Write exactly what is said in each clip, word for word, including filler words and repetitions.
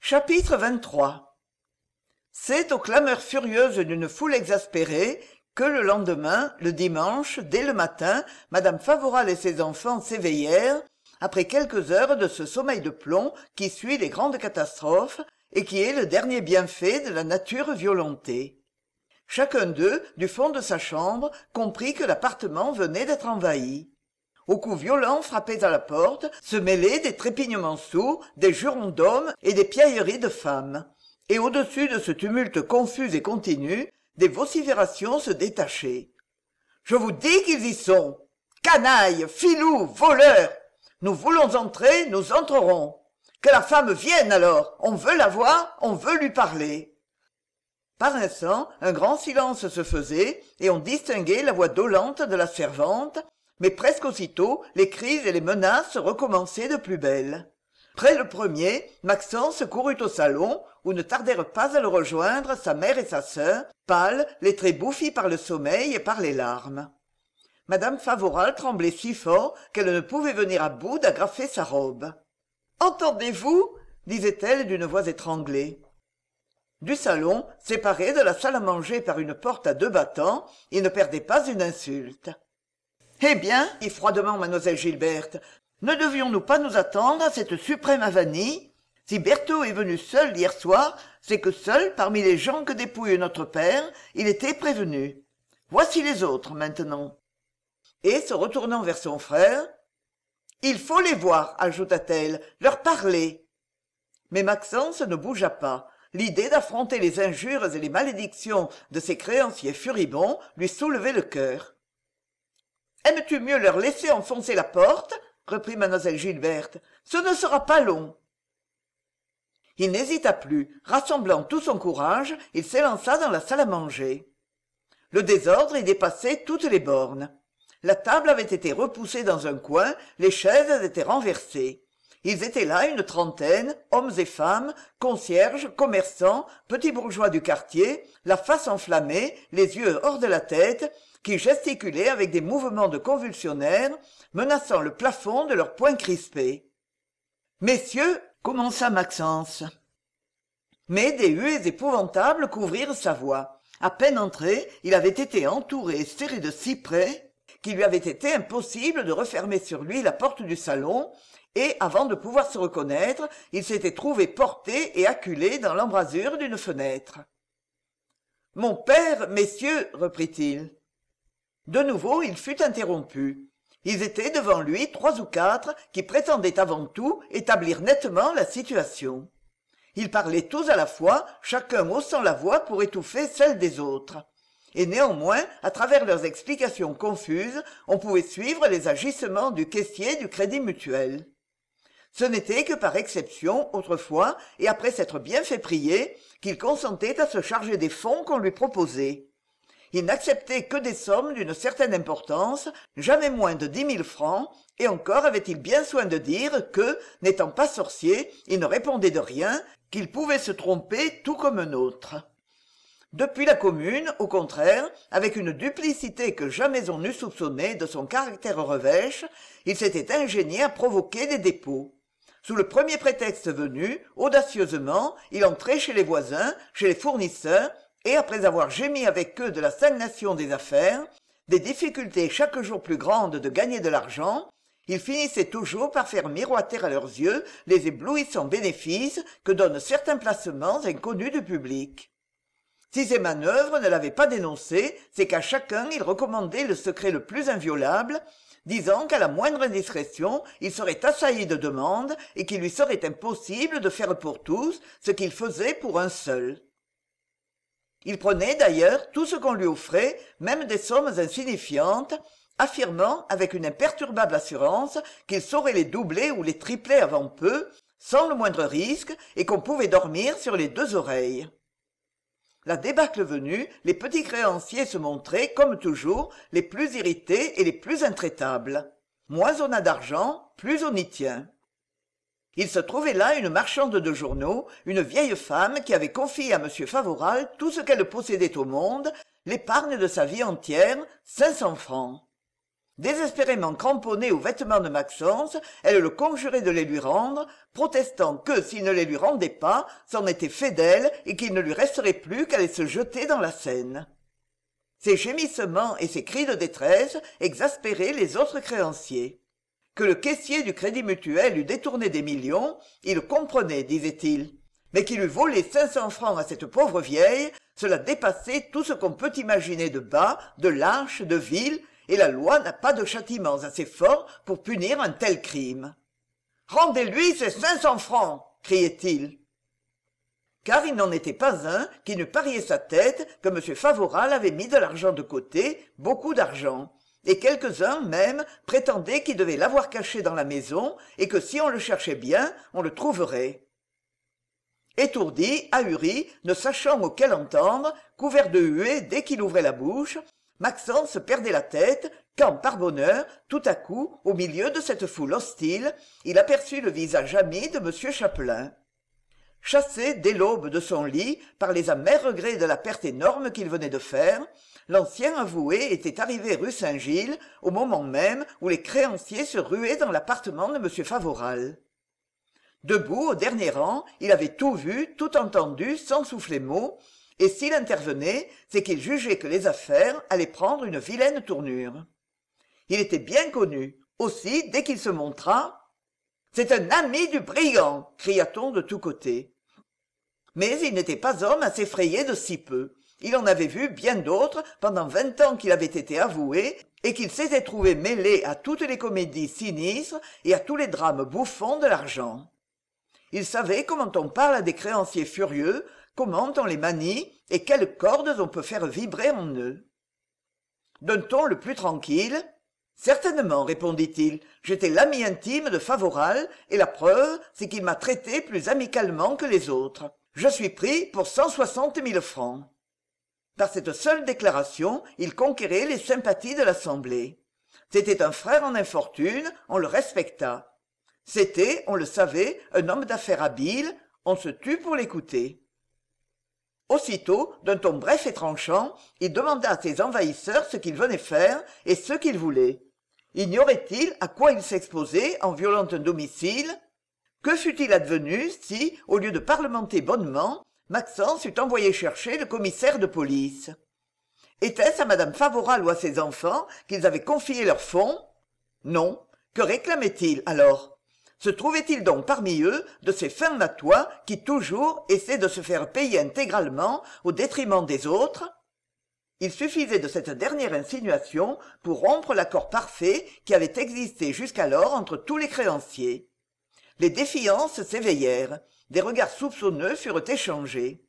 Chapitre vingt-trois. C'est aux clameurs furieuses d'une foule exaspérée que le lendemain, le dimanche, dès le matin, madame Favoral et ses enfants s'éveillèrent, après quelques heures de ce sommeil de plomb qui suit les grandes catastrophes et qui est le dernier bienfait de la nature violentée. Chacun d'eux, du fond de sa chambre, comprit que l'appartement venait d'être envahi. Aux coups violents frappés à la porte se mêlaient des trépignements sourds, des jurons d'hommes et des piailleries de femmes. Et au-dessus de ce tumulte confus et continu, des vociférations se détachaient. « Je vous dis qu'ils y sont. Canailles, filous, voleurs. Nous voulons entrer, nous entrerons. Que la femme vienne alors. On veut la voir, on veut lui parler. » Par instant, un grand silence se faisait et on distinguait la voix dolente de la servante, mais presque aussitôt les cris et les menaces recommençaient de plus belle. Près le premier, Maxence courut au salon, où ne tardèrent pas à le rejoindre sa mère et sa sœur, pâles, les traits bouffis par le sommeil et par les larmes. Madame Favoral tremblait si fort qu'elle ne pouvait venir à bout d'agrafer sa robe. « Entendez-vous » disait-elle d'une voix étranglée. Du salon, séparé de la salle à manger par une porte à deux battants, il ne perdait pas une insulte. « Eh bien, dit froidement mademoiselle Gilberte, ne devions-nous pas nous attendre à cette suprême avanie ? Si Berthaud est venu seul hier soir, c'est que seul, parmi les gens que dépouille notre père, il était prévenu. Voici les autres, maintenant. » Et, se retournant vers son frère, « Il faut les voir, ajouta-t-elle, leur parler. » Mais Maxence ne bougea pas. L'idée d'affronter les injures et les malédictions de ses créanciers furibonds lui soulevait le cœur. « Aimes-tu mieux leur laisser enfoncer la porte ?» reprit mademoiselle Gilberte. « Ce ne sera pas long. » Il n'hésita plus. Rassemblant tout son courage, il s'élança dans la salle à manger. Le désordre y dépassait toutes les bornes. La table avait été repoussée dans un coin, les chaises étaient renversées. Ils étaient là une trentaine, hommes et femmes, concierges, commerçants, petits bourgeois du quartier, la face enflammée, les yeux hors de la tête, qui gesticulaient avec des mouvements de convulsionnaires, menaçant le plafond de leurs poings crispés. « Messieurs, » commença Maxence. Mais des huées épouvantables couvrirent sa voix. À peine entré, il avait été entouré et serré de si près qu'il lui avait été impossible de refermer sur lui la porte du salon, et, avant de pouvoir se reconnaître, il s'était trouvé porté et acculé dans l'embrasure d'une fenêtre. « Mon père, messieurs, » reprit-il. De nouveau, il fut interrompu. Ils étaient devant lui trois ou quatre qui prétendaient avant tout établir nettement la situation. Ils parlaient tous à la fois, chacun haussant la voix pour étouffer celle des autres. Et néanmoins, à travers leurs explications confuses, on pouvait suivre les agissements du caissier du Crédit Mutuel. Ce n'était que par exception, autrefois, et après s'être bien fait prier, qu'il consentait à se charger des fonds qu'on lui proposait. Il n'acceptait que des sommes d'une certaine importance, jamais moins de dix mille francs, et encore avait-il bien soin de dire que, n'étant pas sorcier, il ne répondait de rien, qu'il pouvait se tromper tout comme un autre. Depuis la Commune, au contraire, avec une duplicité que jamais on n'eût soupçonnée de son caractère revêche, il s'était ingénié à provoquer des dépôts. Sous le premier prétexte venu, audacieusement, il entrait chez les voisins, chez les fournisseurs, et après avoir gémi avec eux de la stagnation des affaires, des difficultés chaque jour plus grandes de gagner de l'argent, il finissait toujours par faire miroiter à leurs yeux les éblouissants bénéfices que donnent certains placements inconnus du public. Si ces manœuvres ne l'avaient pas dénoncé, c'est qu'à chacun il recommandait le secret le plus inviolable, disant qu'à la moindre indiscrétion, il serait assailli de demandes et qu'il lui serait impossible de faire pour tous ce qu'il faisait pour un seul. Il prenait d'ailleurs tout ce qu'on lui offrait, même des sommes insignifiantes, affirmant avec une imperturbable assurance qu'il saurait les doubler ou les tripler avant peu, sans le moindre risque, et qu'on pouvait dormir sur les deux oreilles. La débâcle venue, les petits créanciers se montraient, comme toujours, les plus irrités et les plus intraitables. Moins on a d'argent, plus on y tient. Il se trouvait là une marchande de journaux, une vieille femme qui avait confié à M. Favoral tout ce qu'elle possédait au monde, l'épargne de sa vie entière, cinq cents francs. Désespérément cramponnée aux vêtements de Maxence, elle le conjurait de les lui rendre, protestant que, s'il ne les lui rendait pas, c'en était fait d'elle et qu'il ne lui resterait plus qu'à les se jeter dans la Seine. Ses gémissements et ses cris de détresse exaspéraient les autres créanciers. Que le caissier du Crédit Mutuel eût détourné des millions, il le comprenait, disait-il. Mais qu'il eût volé cinq cents francs à cette pauvre vieille, cela dépassait tout ce qu'on peut imaginer de bas, de lâche, de vil, et la loi n'a pas de châtiments assez forts pour punir un tel crime. « Rendez-lui ces cinq cents francs !» criait-il. Car il n'en était pas un qui n'eût parié sa tête que M. Favoral avait mis de l'argent de côté, beaucoup d'argent, et quelques-uns même prétendaient qu'il devait l'avoir caché dans la maison et que si on le cherchait bien, on le trouverait. Étourdi, ahuri, ne sachant auquel entendre, couvert de huées dès qu'il ouvrait la bouche, Maxence perdait la tête quand, par bonheur, tout à coup, au milieu de cette foule hostile, il aperçut le visage ami de M. Chapelain. Chassé dès l'aube de son lit par les amers regrets de la perte énorme qu'il venait de faire, l'ancien avoué était arrivé rue Saint-Gilles au moment même où les créanciers se ruaient dans l'appartement de M. Favoral. Debout au dernier rang, il avait tout vu, tout entendu, sans souffler mot, et s'il intervenait, c'est qu'il jugeait que les affaires allaient prendre une vilaine tournure. Il était bien connu. Aussi, dès qu'il se montra, « C'est un ami du brigand !» cria-t-on de tous côtés. Mais il n'était pas homme à s'effrayer de si peu. Il en avait vu bien d'autres pendant vingt ans qu'il avait été avoué et qu'il s'était trouvé mêlé à toutes les comédies sinistres et à tous les drames bouffons de l'argent. Il savait comment on parle à des créanciers furieux, comment on les manie et quelles cordes on peut faire vibrer en eux. D'un ton le plus tranquille, « Certainement, répondit-il, j'étais l'ami intime de Favoral et la preuve, c'est qu'il m'a traité plus amicalement que les autres. Je suis pris pour cent soixante mille francs. » Par cette seule déclaration, il conquérait les sympathies de l'Assemblée. C'était un frère en infortune, on le respecta. C'était, on le savait, un homme d'affaires habile, on se tut pour l'écouter. Aussitôt, d'un ton bref et tranchant, il demanda à ses envahisseurs ce qu'ils venaient faire et ce qu'ils voulaient. Ignorait-il à quoi il s'exposait en violant un domicile? Que fût-il advenu si, au lieu de parlementer bonnement, Maxence eût envoyé chercher le commissaire de police? Était-ce à Madame Favoral ou à ses enfants qu'ils avaient confié leurs fonds? Non. Que réclamaient-ils alors? Se trouvait-il donc parmi eux de ces fins matois qui toujours essaient de se faire payer intégralement au détriment des autres? Il suffisait de cette dernière insinuation pour rompre l'accord parfait qui avait existé jusqu'alors entre tous les créanciers. Les défiances s'éveillèrent, des regards soupçonneux furent échangés.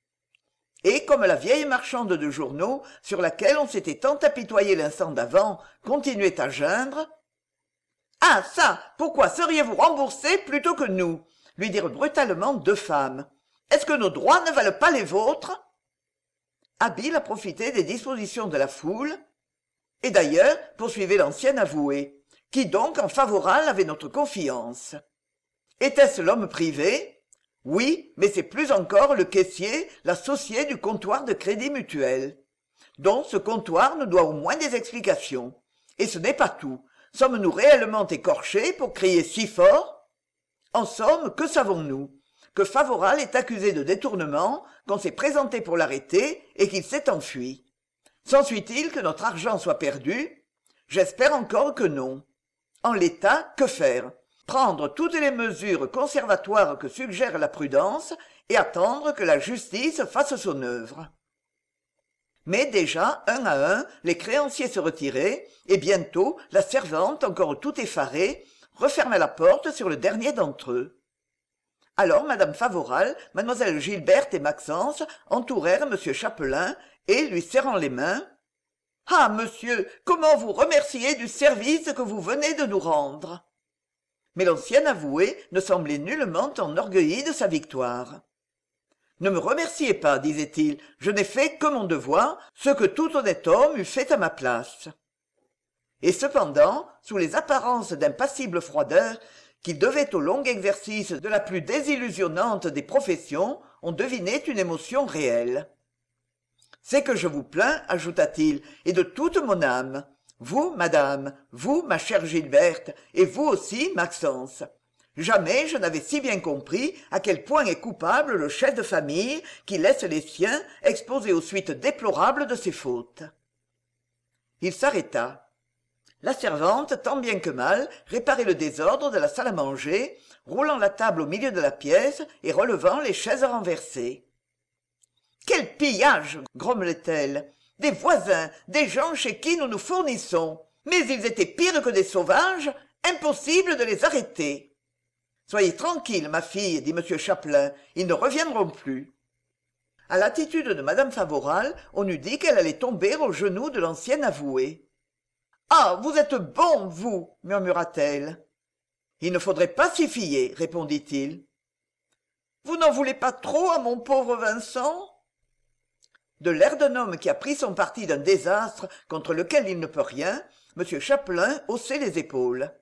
Et comme la vieille marchande de journaux, sur laquelle on s'était tant apitoyé l'instant d'avant, continuait à geindre, « Ah ça, pourquoi seriez-vous remboursé plutôt que nous ?» lui dirent brutalement deux femmes. « Est-ce que nos droits ne valent pas les vôtres ?» Habile à profiter des dispositions de la foule. « Et d'ailleurs, poursuivait l'ancien avoué, qui donc en Favoral avait notre confiance? Était-ce l'homme privé? Oui, mais c'est plus encore le caissier, l'associé du comptoir de Crédit Mutuel. Donc ce comptoir nous doit au moins des explications. Et ce n'est pas tout. Sommes-nous réellement écorchés pour crier si fort? En somme, que savons-nous? Que Favoral est accusé de détournement, qu'on s'est présenté pour l'arrêter et qu'il s'est enfui. S'ensuit-il que notre argent soit perdu? J'espère encore que non. En l'état, que faire? Prendre toutes les mesures conservatoires que suggère la prudence et attendre que la justice fasse son œuvre. Mais déjà, un à un, les créanciers se retiraient, et bientôt la servante, encore tout effarée, referma la porte sur le dernier d'entre eux. Alors madame Favoral, mademoiselle Gilberte et Maxence entourèrent monsieur Chapelain et, lui serrant les mains, « Ah, monsieur, comment vous remercier du service que vous venez de nous rendre ?» Mais l'ancien avoué ne semblait nullement enorgueilli de sa victoire. « Ne me remerciez pas, disait-il, je n'ai fait que mon devoir, ce que tout honnête homme eût fait à ma place. » Et cependant, sous les apparences d'impassible froideur qu'il devait au long exercice de la plus désillusionnante des professions, on devinait une émotion réelle. « C'est que je vous plains, ajouta-t-il, et de toute mon âme. Vous, madame, vous, ma chère Gilberte, et vous aussi, Maxence. Jamais je n'avais si bien compris à quel point est coupable le chef de famille qui laisse les siens exposés aux suites déplorables de ses fautes. Il s'arrêta. La servante, tant bien que mal, réparait le désordre de la salle à manger, roulant la table au milieu de la pièce et relevant les chaises renversées. « Quel pillage !» grommelait-elle. « Des voisins, des gens chez qui nous nous fournissons. Mais ils étaient pires que des sauvages, impossible de les arrêter. »« Soyez tranquille, ma fille, dit M. Chapelain, ils ne reviendront plus. » À l'attitude de Mme Favoral, on eût dit qu'elle allait tomber aux genoux de l'ancienne avouée. « Ah, vous êtes bon, vous !» murmura-t-elle. « Il ne faudrait pas s'y fier, répondit-il. « Vous n'en voulez pas trop à mon pauvre Vincent ?» De l'air d'un homme qui a pris son parti d'un désastre contre lequel il ne peut rien, M. Chapelain haussait les épaules.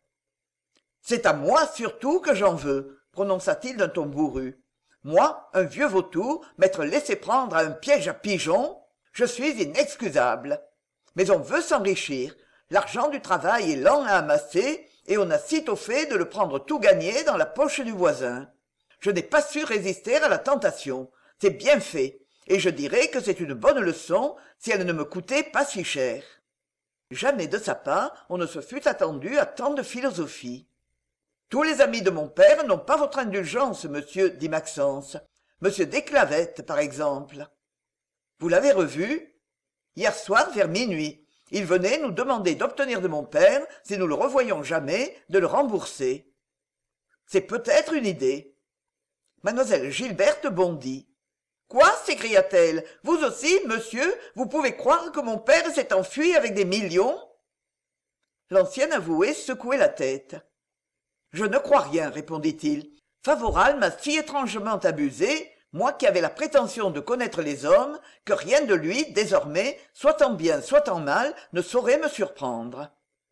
« C'est à moi surtout que j'en veux, » prononça-t-il d'un ton bourru. « Moi, un vieux vautour, m'être laissé prendre à un piège à pigeons, je suis inexcusable. Mais on veut s'enrichir, l'argent du travail est lent à amasser, et on a sitôt fait de le prendre tout gagné dans la poche du voisin. Je n'ai pas su résister à la tentation, c'est bien fait. Et je dirais que c'est une bonne leçon si elle ne me coûtait pas si cher. » Jamais de sa part on ne se fût attendu à tant de philosophie. « Tous les amis de mon père n'ont pas votre indulgence, monsieur, dit Maxence. Monsieur Desclavette, par exemple. »« Vous l'avez revu ?»« Hier soir, vers minuit. Il venait nous demander d'obtenir de mon père, si nous le revoyions jamais, de le rembourser. »« C'est peut-être une idée. » Mademoiselle Gilberte bondit. « Quoi ?» s'écria-t-elle. « Vous aussi, monsieur, vous pouvez croire que mon père s'est enfui avec des millions ?» L'ancien avoué secouait la tête. « Je ne crois rien, répondit-il. Favoral m'a si étrangement abusé, moi qui avais la prétention de connaître les hommes, que rien de lui, désormais, soit en bien, soit en mal, ne saurait me surprendre. »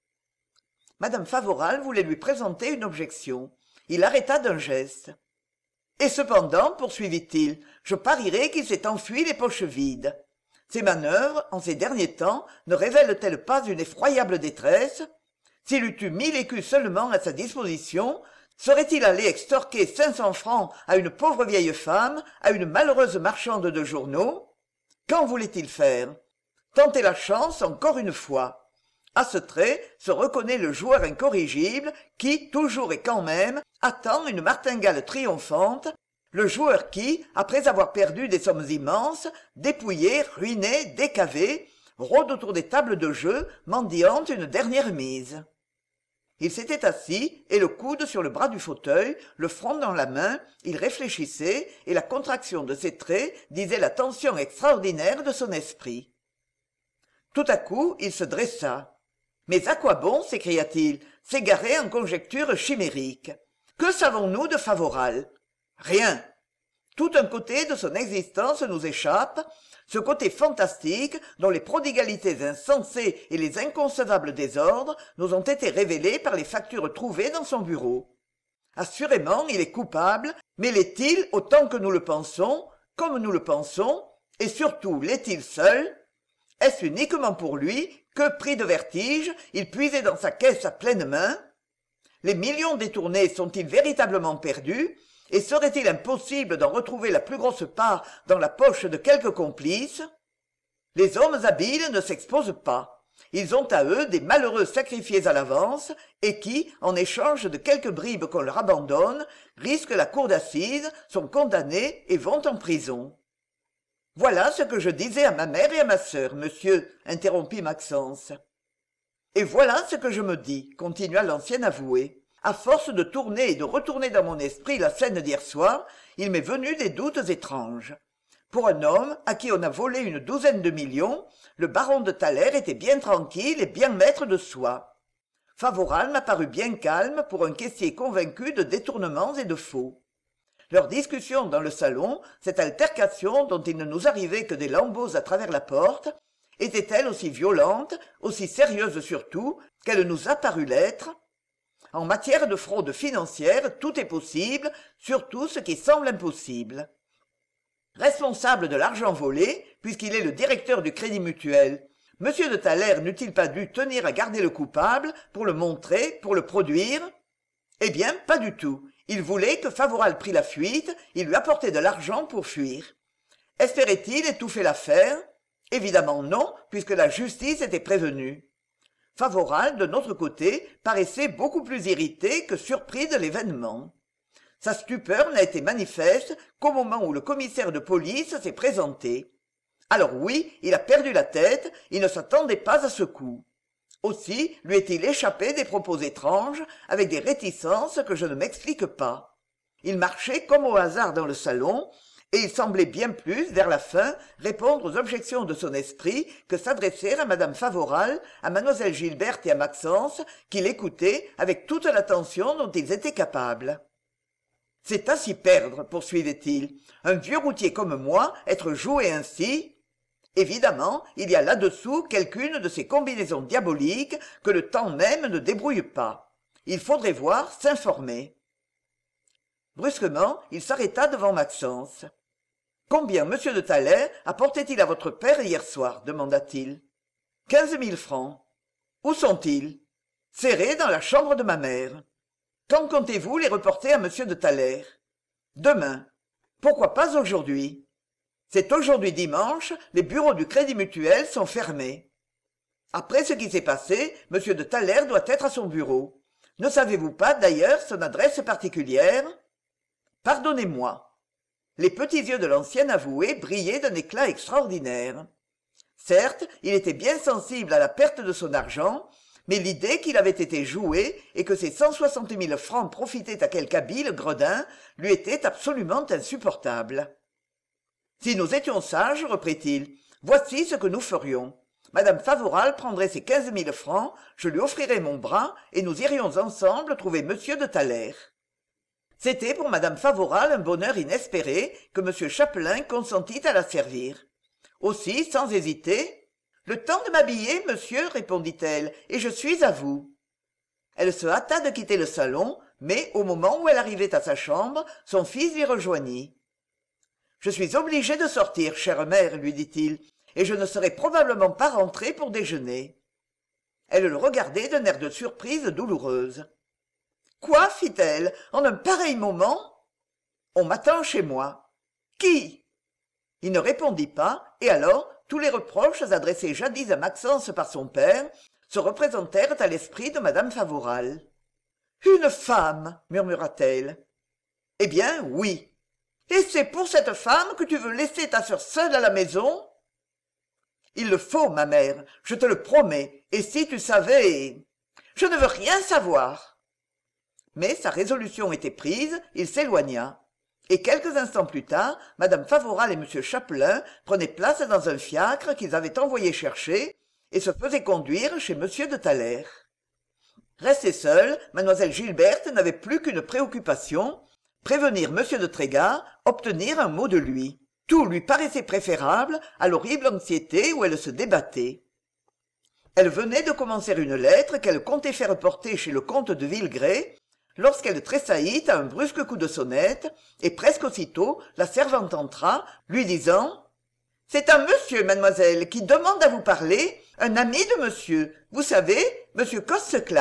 Madame Favoral voulait lui présenter une objection. Il arrêta d'un geste. « Et cependant, poursuivit-il, je parierais qu'il s'est enfui les poches vides. Ces manœuvres, en ces derniers temps, ne révèlent-elles pas une effroyable détresse? S'il eût eu mille écus seulement à sa disposition, serait-il allé extorquer cinq cents francs à une pauvre vieille femme, à une malheureuse marchande de journaux? Qu'en voulait-il faire? Tenter la chance encore une fois. À ce trait se reconnaît le joueur incorrigible qui, toujours et quand même, attend une martingale triomphante, le joueur qui, après avoir perdu des sommes immenses, dépouillé, ruiné, décavé, rôde autour des tables de jeu, mendiante une dernière mise. Il s'était assis, et le coude sur le bras du fauteuil, le front dans la main, il réfléchissait, et la contraction de ses traits disait la tension extraordinaire de son esprit. Tout à coup, il se dressa. « Mais à quoi bon, s'écria-t-il, s'égarer en conjectures chimériques? Que savons-nous de Favoral? Rien. Tout un côté de son existence nous échappe, ce côté fantastique dont les prodigalités insensées et les inconcevables désordres nous ont été révélés par les factures trouvées dans son bureau. Assurément, il est coupable, mais l'est-il autant que nous le pensons, comme nous le pensons, et surtout l'est-il seul? Est-ce uniquement pour lui que, pris de vertige, il puisait dans sa caisse à pleines mains? Les millions détournés sont-ils véritablement perdus? Et serait-il impossible d'en retrouver la plus grosse part dans la poche de quelque complice? Les hommes habiles ne s'exposent pas. Ils ont à eux des malheureux sacrifiés à l'avance, et qui, en échange de quelques bribes qu'on leur abandonne, risquent la cour d'assises, sont condamnés et vont en prison. « Voilà ce que je disais à ma mère et à ma sœur, monsieur, » interrompit Maxence. « Et voilà ce que je me dis, » continua l'ancien avoué. « À force de tourner et de retourner dans mon esprit la scène d'hier soir, il m'est venu des doutes étranges. Pour un homme à qui on a volé une douzaine de millions, le baron de Thaler était bien tranquille et bien maître de soi. Favoral m'a paru bien calme pour un caissier convaincu de détournements et de faux. Leur discussion dans le salon, cette altercation dont il ne nous arrivait que des lambeaux à travers la porte, était-elle aussi violente, aussi sérieuse surtout, qu'elle nous a paru l'être? En matière de fraude financière, tout est possible, surtout ce qui semble impossible. Responsable de l'argent volé, puisqu'il est le directeur du Crédit Mutuel, Monsieur de Thaler n'eût-il pas dû tenir à garder le coupable, pour le montrer, pour le produire? Eh bien, pas du tout. Il voulait que Favoral prît la fuite, il lui apportait de l'argent pour fuir. Espérait-il étouffer l'affaire? Évidemment non, puisque la justice était prévenue. Favoral, de notre côté, paraissait beaucoup plus irrité que surpris de l'événement. Sa stupeur n'a été manifeste qu'au moment où le commissaire de police s'est présenté. Alors oui, il a perdu la tête, il ne s'attendait pas à ce coup. Aussi lui est-il échappé des propos étranges, avec des réticences que je ne m'explique pas. Il marchait comme au hasard dans le salon, et il semblait bien plus, vers la fin, répondre aux objections de son esprit que s'adresser à madame Favoral, à mademoiselle Gilberte et à Maxence, qui l'écoutaient avec toute l'attention dont ils étaient capables. « C'est à s'y perdre, poursuivait-il. Un vieux routier comme moi, être joué ainsi... » Évidemment, il y a là-dessous quelqu'une de ces combinaisons diaboliques que le temps même ne débrouille pas. Il faudrait voir, s'informer. Brusquement, il s'arrêta devant Maxence. « Combien monsieur de Thaler apportait-il à votre père hier soir ?» demanda-t-il. « Quinze mille francs. Où sont-ils ? Serrés dans la chambre de ma mère. Quand comptez-vous les reporter à monsieur de Thaler ? Demain. Pourquoi pas aujourd'hui ? C'est aujourd'hui dimanche, les bureaux du Crédit Mutuel sont fermés. Après ce qui s'est passé, monsieur de Thaler doit être à son bureau. Ne savez-vous pas, d'ailleurs, son adresse particulière ? Pardonnez-moi. » Les petits yeux de l'ancien avoué brillaient d'un éclat extraordinaire. Certes, il était bien sensible à la perte de son argent, mais l'idée qu'il avait été joué et que ces cent soixante mille francs profitaient à quelque habile gredin lui était absolument insupportable. « Si nous étions sages, reprit-il, voici ce que nous ferions. Madame Favoral prendrait ses quinze mille francs, je lui offrirais mon bras, et nous irions ensemble trouver monsieur de Thaler. » C'était pour madame Favoral un bonheur inespéré que monsieur Chapelain consentit à la servir. Aussi, sans hésiter, « Le temps de m'habiller, monsieur, répondit-elle, et je suis à vous. » Elle se hâta de quitter le salon, mais au moment où elle arrivait à sa chambre, son fils l'y rejoignit. « Je suis obligé de sortir, chère mère, lui dit-il, et je ne serai probablement pas rentré pour déjeuner. » Elle le regardait d'un air de surprise douloureuse. « Quoi, fit-elle, en un pareil moment ? On m'attend chez moi. Qui ? » Il ne répondit pas, et alors tous les reproches adressés jadis à Maxence par son père se représentèrent à l'esprit de madame Favoral. « Une femme, murmura-t-elle. « Eh bien, oui. Et c'est pour cette femme que tu veux laisser ta sœur seule à la maison ? » « Il le faut, ma mère, je te le promets, et si tu savais... » « Je ne veux rien savoir. » Mais sa résolution était prise, il s'éloigna. Et quelques instants plus tard, madame Favoral et monsieur Chapelain prenaient place dans un fiacre qu'ils avaient envoyé chercher et se faisaient conduire chez monsieur de Thaler. Restée seule, mademoiselle Gilberte n'avait plus qu'une préoccupation, prévenir monsieur de Trégard, obtenir un mot de lui. Tout lui paraissait préférable à l'horrible anxiété où elle se débattait. Elle venait de commencer une lettre qu'elle comptait faire porter chez le comte de Vilgré, lorsqu'elle tressaillit à un brusque coup de sonnette, et presque aussitôt la servante entra, lui disant « C'est un monsieur, mademoiselle, qui demande à vous parler, un ami de monsieur, vous savez, monsieur Cosclar. »